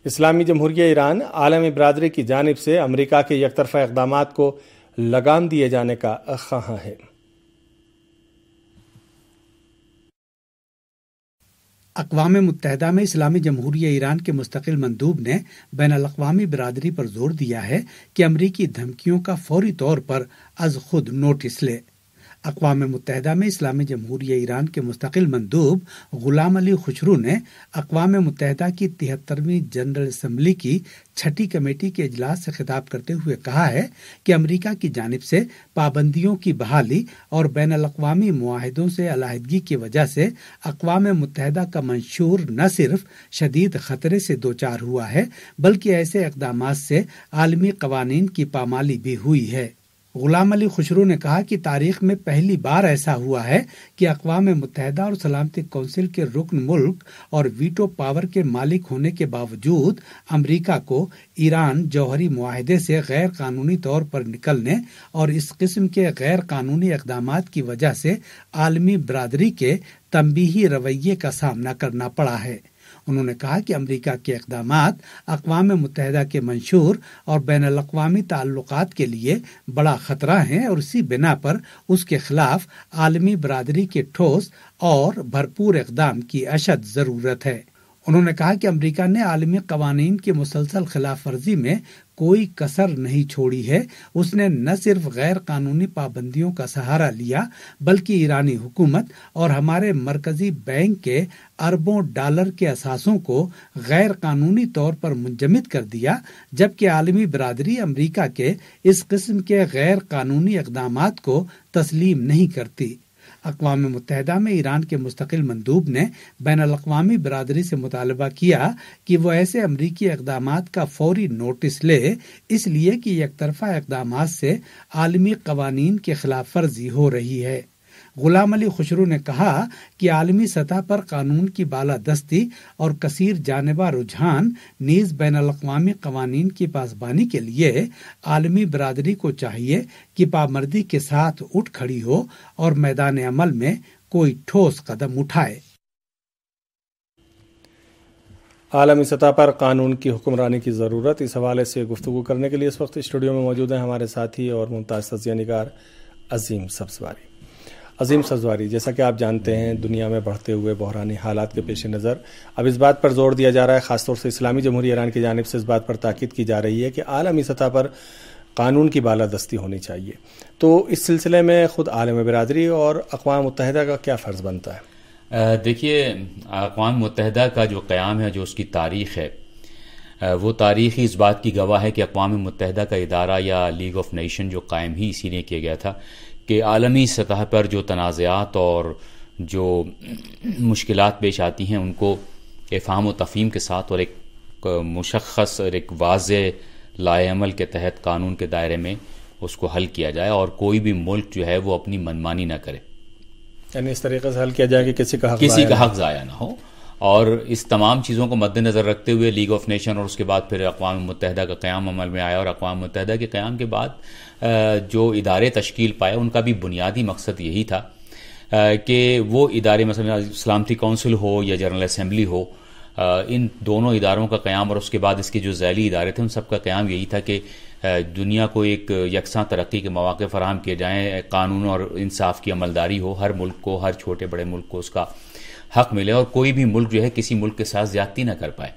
اسلامی جمہوریہ ایران عالمی برادری کی جانب سے امریکہ کے یک طرفہ اقدامات کو لگام دیے جانے کا خواہاں ہے۔ اقوام متحدہ میں اسلامی جمہوریہ ایران کے مستقل مندوب نے بین الاقوامی برادری پر زور دیا ہے کہ امریکی دھمکیوں کا فوری طور پر از خود نوٹس لے۔ اقوام متحدہ میں اسلامی جمہوریہ ایران کے مستقل مندوب غلام علی خسرو نے اقوام متحدہ کی 73ویں جنرل اسمبلی کی 6ٹی کمیٹی کے اجلاس سے خطاب کرتے ہوئے کہا ہے کہ امریکہ کی جانب سے پابندیوں کی بحالی اور بین الاقوامی معاہدوں سے علیحدگی کی وجہ سے اقوام متحدہ کا منشور نہ صرف شدید خطرے سے دوچار ہوا ہے بلکہ ایسے اقدامات سے عالمی قوانین کی پامالی بھی ہوئی ہے۔ غلام علی خسرو نے کہا کہ تاریخ میں پہلی بار ایسا ہوا ہے کہ اقوام متحدہ اور سلامتی کونسل کے رکن ملک اور ویٹو پاور کے مالک ہونے کے باوجود امریکہ کو ایران جوہری معاہدے سے غیر قانونی طور پر نکلنے اور اس قسم کے غیر قانونی اقدامات کی وجہ سے عالمی برادری کے تنبیہی رویے کا سامنا کرنا پڑا ہے۔ انہوں نے کہا کہ امریکہ کے اقدامات اقوام متحدہ کے منشور اور بین الاقوامی تعلقات کے لیے بڑا خطرہ ہیں اور اسی بنا پر اس کے خلاف عالمی برادری کے ٹھوس اور بھرپور اقدام کی اشد ضرورت ہے۔ انہوں نے کہا کہ امریکہ نے عالمی قوانین کی مسلسل خلاف ورزی میں کوئی کسر نہیں چھوڑی ہے۔ اس نے نہ صرف غیر قانونی پابندیوں کا سہارا لیا بلکہ ایرانی حکومت اور ہمارے مرکزی بینک کے اربوں ڈالر کے اثاثوں کو غیر قانونی طور پر منجمد کر دیا، جبکہ عالمی برادری امریکہ کے اس قسم کے غیر قانونی اقدامات کو تسلیم نہیں کرتی۔ اقوام متحدہ میں ایران کے مستقل مندوب نے بین الاقوامی برادری سے مطالبہ کیا کہ وہ ایسے امریکی اقدامات کا فوری نوٹس لے، اس لیے کہ یک طرفہ اقدامات سے عالمی قوانین کی خلاف ورزی ہو رہی ہے۔ غلام علی خسرو نے کہا کہ عالمی سطح پر قانون کی بالادستی اور کثیر جانبہ رجحان نیز بین الاقوامی قوانین کی پاسبانی کے لیے عالمی برادری کو چاہیے کہ پامردی کے ساتھ اٹھ کھڑی ہو اور میدان عمل میں کوئی ٹھوس قدم اٹھائے۔ عالمی سطح پر قانون کی حکمرانی کی ضرورت، اس حوالے سے گفتگو کرنے کے لیے اس وقت اسٹوڈیو میں موجود ہیں ہمارے ساتھی اور ممتاز تجزیہ نگار عظیم سبزواری۔ عظیم سبزواری، جیسا کہ آپ جانتے ہیں دنیا میں بڑھتے ہوئے بحرانی حالات کے پیش نظر اب اس بات پر زور دیا جا رہا ہے، خاص طور سے اسلامی جمہوریہ ایران کی جانب سے اس بات پر تاکید کی جا رہی ہے کہ عالمی سطح پر قانون کی بالادستی ہونی چاہیے۔ تو اس سلسلے میں خود عالم برادری اور اقوام متحدہ کا کیا فرض بنتا ہے؟ دیکھیے، اقوام متحدہ کا جو قیام ہے، جو اس کی تاریخ ہے، وہ تاریخ ہی اس بات کی گواہ ہے کہ اقوام متحدہ کا ادارہ یا لیگ آف نیشن جو قائم ہی اسی لیے کیا گیا تھا کہ عالمی سطح پر جو تنازعات اور جو مشکلات پیش آتی ہیں ان کو افہام و تفہیم کے ساتھ اور ایک مشخص اور ایک واضح لائحہ عمل کے تحت قانون کے دائرے میں اس کو حل کیا جائے اور کوئی بھی ملک جو ہے وہ اپنی منمانی نہ کرے، یعنی اس طریقے سے حل کیا جائے کہ کسی کا حق ضائع نہ ہو۔ اور اس تمام چیزوں کو مد نظر رکھتے ہوئے لیگ آف نیشن اور اس کے بعد پھر اقوام متحدہ کا قیام عمل میں آیا، اور اقوام متحدہ کے قیام کے بعد جو ادارے تشکیل پائے ان کا بھی بنیادی مقصد یہی تھا کہ وہ ادارے، مثلا سلامتی کونسل ہو یا جنرل اسمبلی ہو، ان دونوں اداروں کا قیام اور اس کے بعد اس کے جو ذیلی ادارے تھے ان سب کا قیام یہی تھا کہ دنیا کو ایک یکساں ترقی کے مواقع فراہم کیے جائیں، قانون اور انصاف کی عملداری ہو، ہر ملک کو، ہر چھوٹے بڑے ملک کو اس کا حق ملے اور کوئی بھی ملک جو ہے کسی ملک کے ساتھ زیادتی نہ کر پائے۔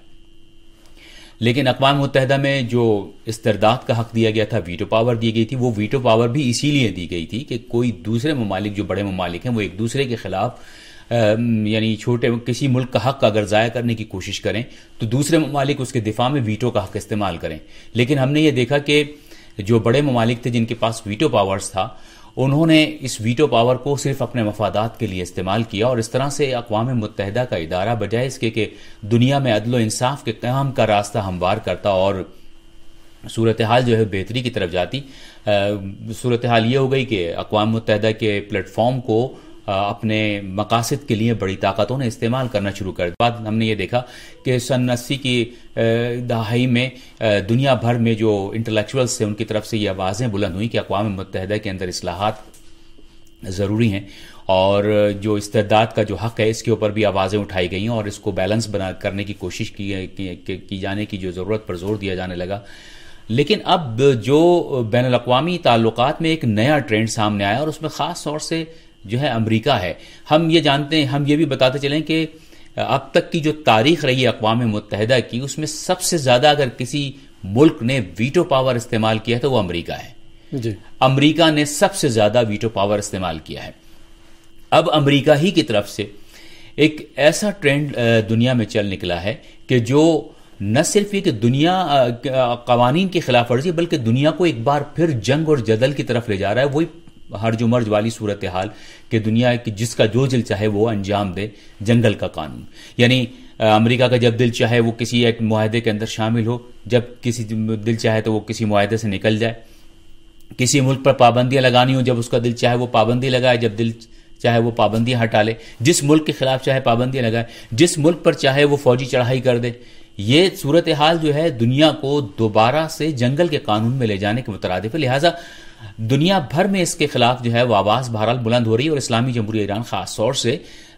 لیکن اقوام متحدہ میں جو استرداد کا حق دیا گیا تھا، ویٹو پاور دی گئی تھی، وہ ویٹو پاور بھی اسی لیے دی گئی تھی کہ کوئی دوسرے ممالک جو بڑے ممالک ہیں وہ ایک دوسرے کے خلاف یعنی چھوٹے کسی ملک کا حق اگر ضائع کرنے کی کوشش کریں تو دوسرے ممالک اس کے دفاع میں ویٹو کا حق استعمال کریں۔ لیکن ہم نے یہ دیکھا کہ جو بڑے ممالک تھے جن کے پاس ویٹو پاورز تھا، انہوں نے اس ویٹو پاور کو صرف اپنے مفادات کے لیے استعمال کیا، اور اس طرح سے اقوام متحدہ کا ادارہ بجائے اس کے کہ دنیا میں عدل و انصاف کے قیام کا راستہ ہموار کرتا اور صورتحال جو ہے بہتری کی طرف جاتی، صورتحال یہ ہو گئی کہ اقوام متحدہ کے پلیٹ فارم کو اپنے مقاصد کے لیے بڑی طاقتوں نے استعمال کرنا شروع کر دیا۔ بعد ہم نے یہ دیکھا کہ سن 80 کی دہائی میں دنیا بھر میں جو انٹلیکچوئلز تھے ان کی طرف سے یہ آوازیں بلند ہوئیں کہ اقوام متحدہ کے اندر اصلاحات ضروری ہیں، اور جو استعداد کا جو حق ہے اس کے اوپر بھی آوازیں اٹھائی گئی ہیں، اور اس کو بیلنس کرنے کی کوشش کی جانے کی جو ضرورت پر زور دیا جانے لگا. لیکن اب جو بین الاقوامی تعلقات میں ایک نیا ٹرینڈ سامنے آیا، اور اس میں خاص طور سے جو ہے امریکہ ہے. ہم یہ جانتے ہیں، ہم یہ بھی بتاتے چلیں کہ اب تک کی جو تاریخ رہی ہے اقوام متحدہ کی، اس میں سب سے زیادہ اگر کسی ملک نے ویٹو پاور استعمال کیا ہے تو وہ امریکہ ہے. جی، امریکہ نے سب سے زیادہ ویٹو پاور استعمال کیا ہے. اب امریکہ ہی کی طرف سے ایک ایسا ٹرینڈ دنیا میں چل نکلا ہے کہ جو نہ صرف یہ کہ دنیا قوانین کی خلاف ورزی بلکہ دنیا کو ایک بار پھر جنگ اور جدل کی طرف لے جا رہا ہے. وہی ہرج و مرج والی صورتحال کہ دنیا کی جس کا جو دل چاہے وہ انجام دے، جنگل کا قانون. یعنی امریکہ کا جب دل چاہے وہ کسی ایک معاہدے کے اندر شامل ہو، جب کسی دل چاہے تو وہ کسی معاہدے سے نکل جائے. کسی ملک پر پابندیاں لگانی ہو، جب اس کا دل چاہے وہ پابندی لگائے، جب دل چاہے وہ پابندیاں ہٹا لے. جس ملک کے خلاف چاہے پابندیاں لگائے، جس ملک پر چاہے وہ فوجی چڑھائی کر دے. یہ صورتحال جو ہے دنیا کو دوبارہ سے جنگل کے قانون میں لے جانے کے مترادف ہے. لہٰذا دنیا بھر میں اس کے خلاف جو ہے وہ آواز بہرحال بلند ہو رہی ہے، اور اسلامی جمہوریہ ایران خاص طور سے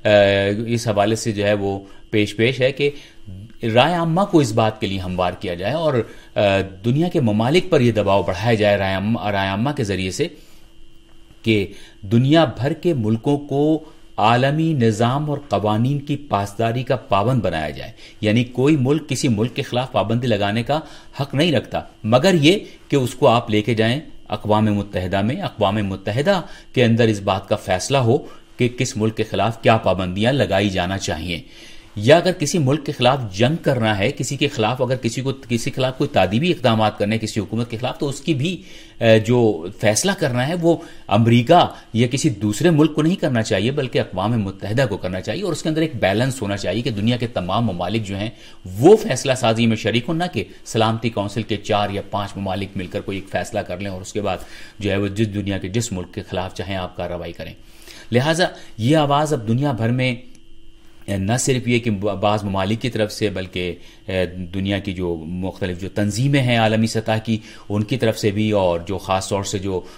اس حوالے سے جو ہے وہ پیش ہے کہ رائے عامہ کو اس بات کے لیے ہموار کیا جائے، اور دنیا کے ممالک پر یہ دباؤ بڑھایا جائے رائے عامہ کے ذریعے سے کہ دنیا بھر کے ملکوں کو عالمی نظام اور قوانین کی پاسداری کا پابند بنایا جائے. یعنی کوئی ملک کسی ملک کے خلاف پابندی لگانے کا حق نہیں رکھتا، مگر یہ کہ اس کو آپ لے کے جائیں اقوام متحدہ میں. اقوام متحدہ کے اندر اس بات کا فیصلہ ہو کہ کس ملک کے خلاف کیا پابندیاں لگائی جانا چاہیے. یا اگر کسی ملک کے خلاف جنگ کرنا ہے، کسی کے خلاف اگر کسی خلاف کوئی تعدیبی اقدامات کرنے کسی حکومت کے خلاف، تو اس کی بھی جو فیصلہ کرنا ہے وہ امریکہ یا کسی دوسرے ملک کو نہیں کرنا چاہیے بلکہ اقوام متحدہ کو کرنا چاہیے. اور اس کے اندر ایک بیلنس ہونا چاہیے کہ دنیا کے تمام ممالک جو ہیں وہ فیصلہ سازی میں شریک ہوں، نہ کہ سلامتی کونسل کے 4 یا 5 ممالک مل کر کوئی ایک فیصلہ کر لیں اور اس کے بعد جو ہے وہ جس دنیا کے جس ملک کے خلاف چاہیں آپ کارروائی کریں. لہٰذا یہ آواز اب دنیا بھر میں نہ صرف یہ کہ بعض ممالک کی طرف سے بلکہ دنیا کی جو مختلف جو تنظیمیں ہیں عالمی سطح کی ان کی طرف سے بھی، اور جو خاص طور سے جو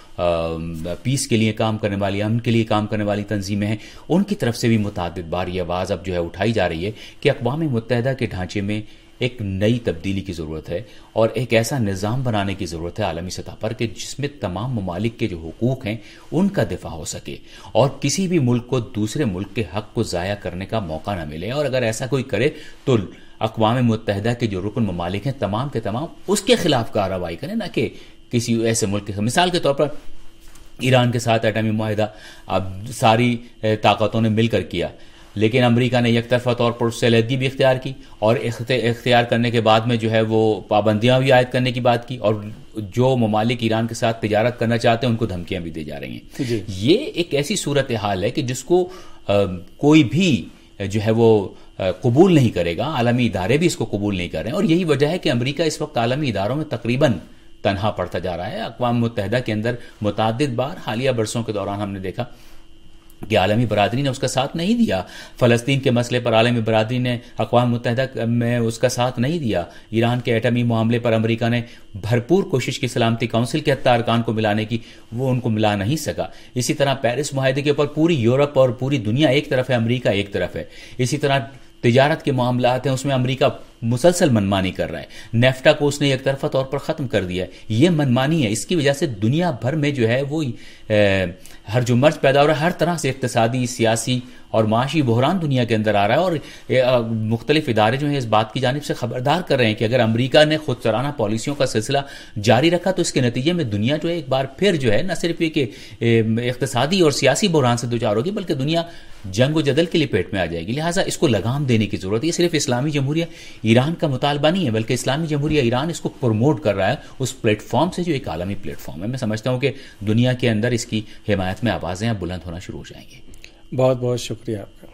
پیس کے لیے کام کرنے والی، امن کے لیے کام کرنے والی تنظیمیں ہیں، ان کی طرف سے بھی متعدد بار یہ آواز اب جو ہے اٹھائی جا رہی ہے کہ اقوام متحدہ کے ڈھانچے میں ایک نئی تبدیلی کی ضرورت ہے، اور ایک ایسا نظام بنانے کی ضرورت ہے عالمی سطح پر کہ جس میں تمام ممالک کے جو حقوق ہیں ان کا دفاع ہو سکے، اور کسی بھی ملک کو دوسرے ملک کے حق کو ضائع کرنے کا موقع نہ ملے. اور اگر ایسا کوئی کرے تو اقوام متحدہ کے جو رکن ممالک ہیں تمام کے تمام اس کے خلاف کارروائی کریں، نہ کہ کسی ایسے ملک کے. مثال کے طور پر ایران کے ساتھ ایٹمی معاہدہ اب ساری طاقتوں نے مل کر کیا، لیکن امریکہ نے یک طرفہ طور پر اس سے علیحدگی بھی اختیار کی، اور اختیار کرنے کے بعد میں جو ہے وہ پابندیاں بھی عائد کرنے کی بات کی، اور جو ممالک ایران کے ساتھ تجارت کرنا چاہتے ہیں ان کو دھمکیاں بھی دی جا رہی ہیں. جی. یہ ایک ایسی صورتحال ہے کہ جس کو کوئی بھی جو ہے وہ قبول نہیں کرے گا، عالمی ادارے بھی اس کو قبول نہیں کر رہے ہیں. اور یہی وجہ ہے کہ امریکہ اس وقت عالمی اداروں میں تقریباً تنہا پڑتا جا رہا ہے. اقوام متحدہ کے اندر متعدد بار حالیہ برسوں کے دوران ہم نے دیکھا کہ عالمی برادری نے اس کا ساتھ نہیں دیا. فلسطین کے مسئلے پر عالمی برادری نے اقوام متحدہ میں اس کا ساتھ نہیں دیا. ایران کے ایٹمی معاملے پر امریکہ نے بھرپور کوشش کی سلامتی کونسل کے حتی ارکان کو ملانے کی، وہ ان کو ملا نہیں سکا. اسی طرح پیرس معاہدے کے اوپر پوری یورپ اور پوری دنیا ایک طرف ہے، امریکہ ایک طرف ہے. اسی طرح تجارت کے معاملات ہیں، اس میں امریکہ مسلسل منمانی کر رہا ہے. نیفٹا کو اس نے یک طرفہ طور پر ختم کر دیا ہے. یہ منمانی ہے، اس کی وجہ سے دنیا بھر میں جو ہے وہ ہرج و مرج پیدا ہو رہا ہے. ہر طرح سے اقتصادی، سیاسی اور معاشی بحران دنیا کے اندر آ رہا ہے، اور مختلف ادارے جو ہیں اس بات کی جانب سے خبردار کر رہے ہیں کہ اگر امریکہ نے خود سرانہ پالیسیوں کا سلسلہ جاری رکھا تو اس کے نتیجے میں دنیا جو ہے ایک بار پھر جو ہے نہ صرف یہ کہ اقتصادی اور سیاسی بحران سے دوچار ہوگی بلکہ دنیا جنگ و جدل کے لیے پیٹ میں آ جائے گی. لہٰذا اس کو لگام دینے کی ضرورت ہے. یہ صرف اسلامی جمہوریہ ایران کا مطالبہ نہیں ہے بلکہ اسلامی جمہوریہ ایران اس کو پروموٹ کر رہا ہے اس پلیٹ فارم سے جو ایک عالمی پلیٹ فارم ہے. میں سمجھتا ہوں کہ دنیا کے اندر اس کی حمایت میں آوازیں بلند ہونا شروع ہو جائیں گی. بہت بہت شکریہ آپ کا.